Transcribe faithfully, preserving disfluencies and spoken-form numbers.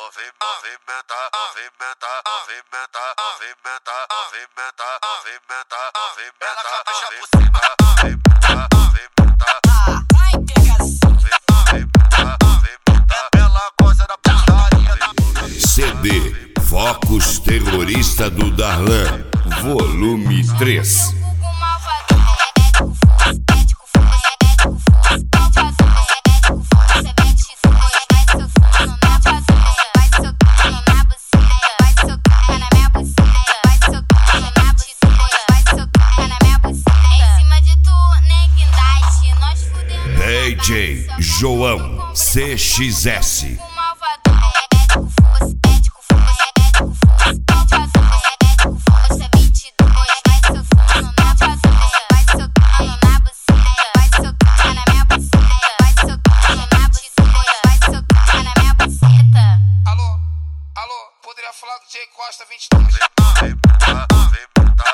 movimenta, movimenta, movimenta, movimenta, movimenta, movimenta, movimenta, movimenta, movimenta. Vai pegação. Ela gosta da putaria. C D Focus Terrorista do Darlan, volume três. D J João C X S. Alô, alô, poderia falar do J Costa vinte e dois?